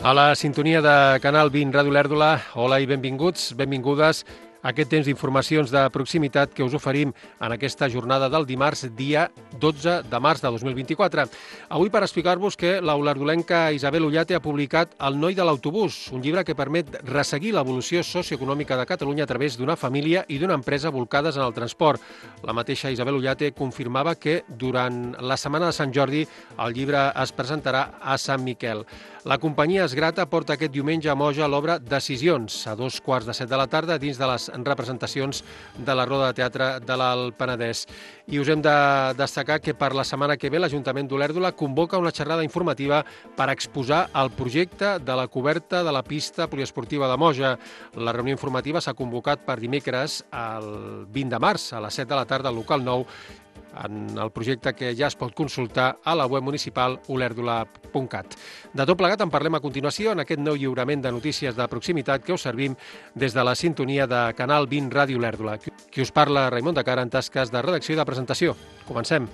A la sintonia de Canal 20 Ràdio Olèrdola, hola i benvinguts, benvingudes a aquest temps d'informacions de proximitat que us oferim en aquesta jornada del dimarts, dia 12 de març de 2024. Avui per explicar-vos que l'olerdolenca Isabel Ollate ha publicat El noi de l'autobús, un llibre que permet resseguir l'evolució socioeconòmica de Catalunya a través d'una família i d'una empresa volcades en el transport. La mateixa Isabel Ollate confirmava que durant la setmana de Sant Jordi el llibre es presentarà a Sant Miquel. La companyia Esgrata porta aquest diumenge a Moja l'obra Decisions, a 2:15 de la tarda, dins de les representacions de la Roda de Teatre de l'Alt Penedès. I us hem de destacar que per la setmana que ve l'Ajuntament d'Olèrdola convoca una xerrada informativa per exposar el projecte de la coberta de la pista poliesportiva de Moja. La reunió informativa s'ha convocat per dimecres, el 20 de març, a les 7 de la tarda, al local 9, en el projecte que ja es pot consultar a la web municipal olèrdola.cat. De tot plegat en parlem a continuació en aquest nou lliurament de notícies de proximitat que us servim des de la sintonia de Canal 20 Ràdio Olèrdola. Qui us parla, Raimon de Cara, en tasques de redacció i de presentació. Comencem.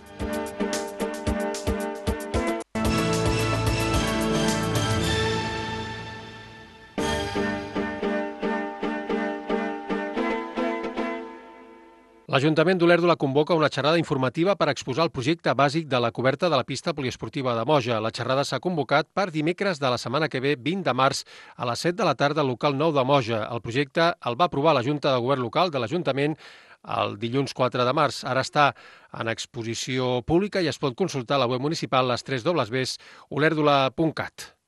L'Ajuntament d'Olèrdola convoca una xerrada informativa per exposar el projecte bàsic de la coberta de la pista poliesportiva de Moja. La xerrada s'ha convocat per dimecres de la setmana que ve, 20 de març, a les 7 de la tarda, al local 9 de Moja. El projecte el va aprovar la Junta de Govern Local de l'Ajuntament el dilluns 4 de març. Ara està en exposició pública i es pot consultar a la web municipal les 3 olèrdola.cat.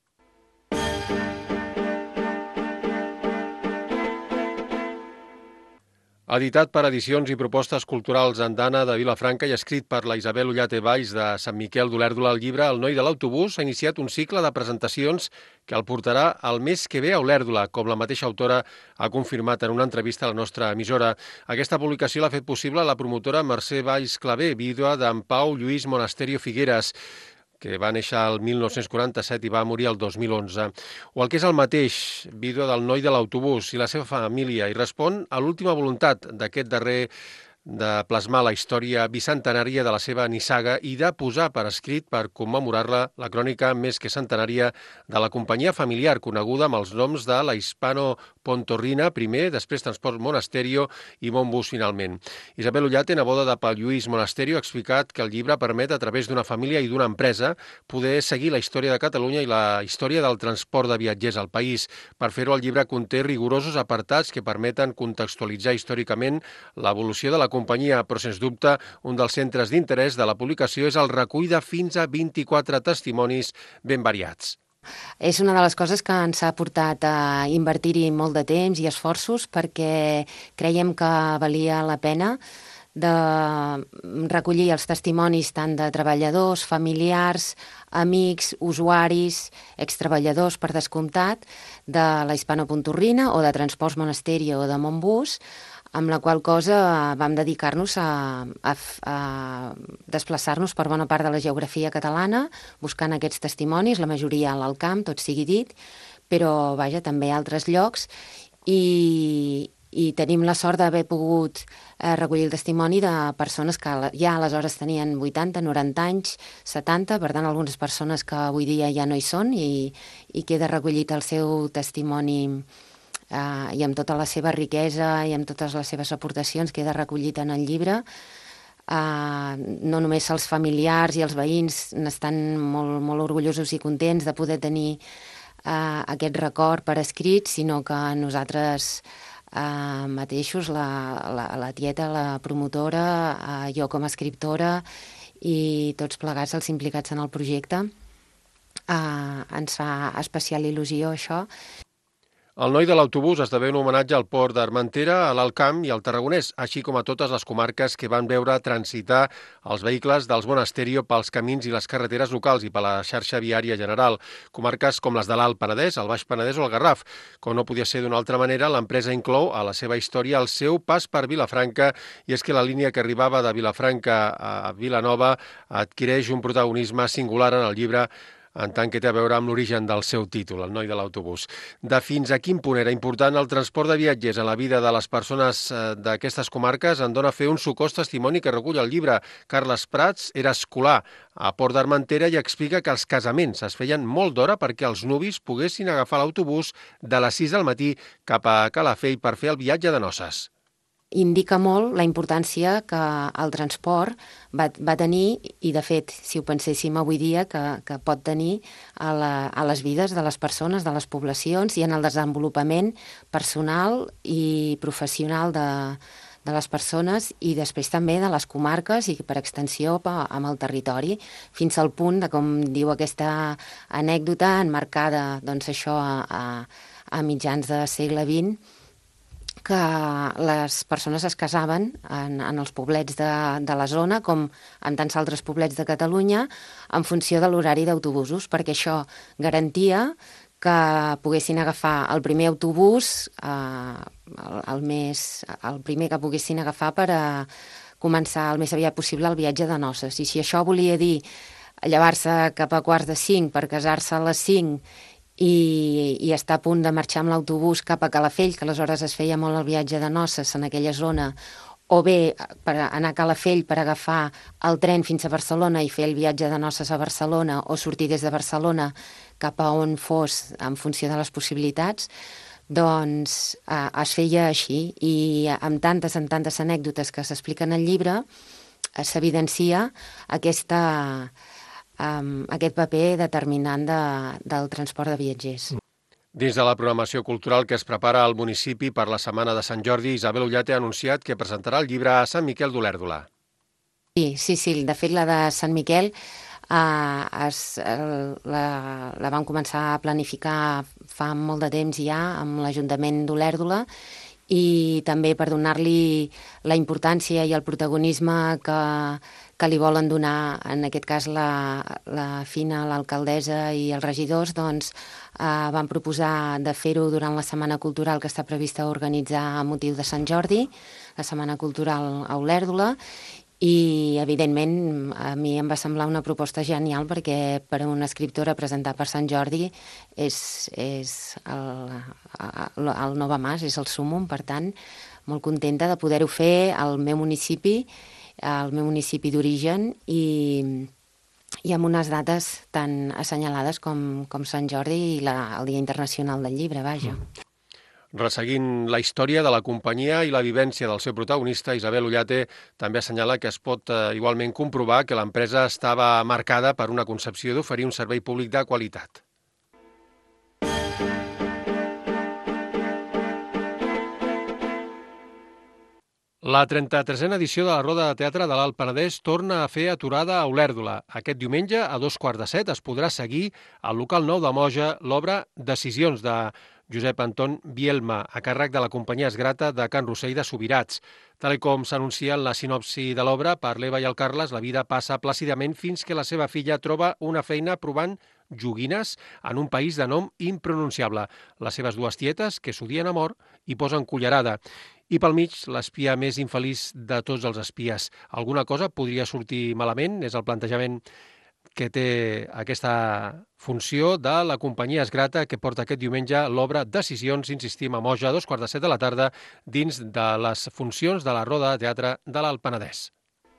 Editat per Edicions i Propostes Culturals Andana de Vilafranca i escrit per la Isabel Ollate Valls de Sant Miquel d'Olèrdola, el llibre El noi de l'autobús ha iniciat un cicle de presentacions que el portarà el mes que ve a Olèrdola, com la mateixa autora ha confirmat en una entrevista a la nostra emissora. Aquesta publicació l'ha fet possible la promotora Mercè Valls Clavé, vídua d'en Pau Lluís Monasterio Figueres, que va néixer el 1947 i va morir el 2011. O el que és el mateix, vídua del noi de l'autobús i la seva família, i respon a l'última voluntat d'aquest darrer de plasmar la història bicentenària de la seva nissaga i de posar per escrit, per commemorar-la, la crònica més que centenària de la companyia familiar, coneguda amb els noms de la Hispano-Pontorrina, primer, després Transport Monasterio i Montbus, finalment. Isabel Ollate, neboda de Pau Lluís Monasterio, ha explicat que el llibre permet, a través d'una família i d'una empresa, poder seguir la història de Catalunya i la història del transport de viatgers al país. Per fer-ho, el llibre conté rigorosos apartats que permeten contextualitzar històricament l'evolució de la companyia, però sens dubte un dels centres d'interès de la publicació és el recull de fins a 24 testimonis ben variats. És una de les coses que ens ha portat a invertir-hi molt de temps i esforços perquè creiem que valia la pena de recollir els testimonis tant de treballadors, familiars, amics, usuaris, extreballadors, per descomptat, de la Hispano-Pontorrina o de Transports Monasterio o de Montbus, amb la qual cosa vam dedicar-nos a desplaçar-nos per bona part de la geografia catalana, buscant aquests testimonis, la majoria a l'Alt Camp, tot sigui dit, però vaja, també a altres llocs, i tenim la sort d'haver pogut recollir el testimoni de persones que ja aleshores tenien 80, 90 anys, 70, per tant, algunes persones que avui dia ja no hi són i queda recollit el seu testimoni i amb tota la seva riquesa i amb totes les seves aportacions queda recollit en el llibre. No només els familiars i els veïns n'estan molt, molt orgullosos i contents de poder tenir aquest record per escrit, sinó que nosaltres mateixos, la tieta, la promotora, jo com a escriptora i tots plegats els implicats en el projecte, ens fa especial il·lusió això. El noi de l'autobús esdevé un homenatge al port d'Armentera, a l'Alt Camp i al Tarragonès, així com a totes les comarques que van veure transitar els vehicles dels Monasterio pels camins i les carreteres locals i per la xarxa viària general. Comarques com les de l'Alt Penedès, el Baix Penedès o el Garraf. Com no podia ser d'una altra manera, l'empresa inclou a la seva història el seu pas per Vilafranca, i és que la línia que arribava de Vilafranca a Vilanova adquireix un protagonisme singular en el llibre en tant que té a veure amb l'origen del seu títol, El noi de l'autobús. De fins a quin punt era important el transport de viatgers en la vida de les persones d'aquestes comarques en dona fer un sucós testimoni que recull el llibre. Carles Prats era escolar a Port d'Armentera i explica que els casaments es feien molt d'hora perquè els nuvis poguessin agafar l'autobús de les 6 del matí cap a Calafell per fer el viatge de noces. Indica molt la importància que el transport va tenir, i de fet, si ho penséssim avui dia, que pot tenir a les vides de les persones, de les poblacions i en el desenvolupament personal i professional de les persones i després també de les comarques i per extensió amb el territori, fins al punt de, com diu aquesta anècdota, enmarcada doncs, això a mitjans del segle XX, que les persones es casaven en els poblets de la zona, com en tants altres poblets de Catalunya, en funció de l'horari d'autobusos, perquè això garantia que poguessin agafar el primer autobús, el primer que poguessin agafar per a començar el més aviat possible el viatge de noces. I si això volia dir llevar-se cap a 4:45 per casar-se a les 5 i estar a punt de marxar amb l'autobús cap a Calafell, que aleshores es feia molt el viatge de noces en aquella zona, o bé per anar a Calafell per agafar el tren fins a Barcelona i fer el viatge de noces a Barcelona, o sortir des de Barcelona cap a on fos en funció de les possibilitats, doncs es feia així. I amb tantes anècdotes que s'expliquen al llibre s'evidencia aquest paper determinant del transport de viatgers. Dins de la programació cultural que es prepara al municipi per la Setmana de Sant Jordi, Isabel Ullate ha anunciat que presentarà el llibre a Sant Miquel d'Olèrdola. Sí. De fet, la de Sant Miquel la vam començar a planificar fa molt de temps ja amb l'Ajuntament d'Olèrdola, i també per donar-li la importància i el protagonisme que li volen donar, en aquest cas la Fina, l'alcaldessa i els regidors, doncs van proposar de fer-ho durant la Setmana Cultural que està prevista organitzar a motiu de Sant Jordi, la Setmana Cultural a Olèrdola, i evidentment a mi em va semblar una proposta genial perquè per a una escriptora presentar per Sant Jordi és el Nova Mas, és el súmmum, per tant molt contenta de poder-ho fer al meu municipi d'origen i amb unes dates tan assenyalades com Sant Jordi i el Dia Internacional del Llibre, vaja. Resseguint la història de la companyia i la vivència del seu protagonista, Isabel Ullate també assenyala que es pot igualment comprovar que l'empresa estava marcada per una concepció d'oferir un servei públic de qualitat. La 33a edició de la Roda de Teatre de l'Alt Penedès torna a fer aturada a Olèrdola. Aquest diumenge, a 7:15, es podrà seguir al local 9 de Moja l'obra Decisions de Josep Anton Bielma, a càrrec de la companyia Esgrata de Can Rossell de Subirats. Tal com s'anuncia en la sinopsi de l'obra, per l'Eva i el Carles, la vida passa plàcidament fins que la seva filla troba una feina provant joguines en un país de nom impronunciable. Les seves dues tietes, que s'odien a mort, hi posen cullerada. I pel mig, l'espia més infeliç de tots els espies. Alguna cosa podria sortir malament, és el plantejament que té aquesta funció de la companyia Esgrata, que porta aquest diumenge l'obra Decisions, insistim, a Moja, a 7:15 de la tarda, dins de les funcions de la Roda de Teatre de l'Alt Penedès.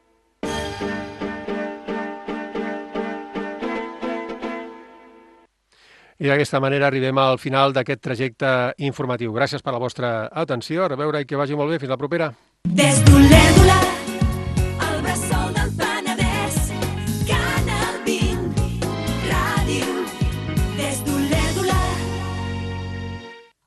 I d'aquesta manera arribem al final d'aquest trajecte informatiu. Gràcies per la vostra atenció, a reveure i que vagi molt bé. Fins la propera. Des d'Olèrdola.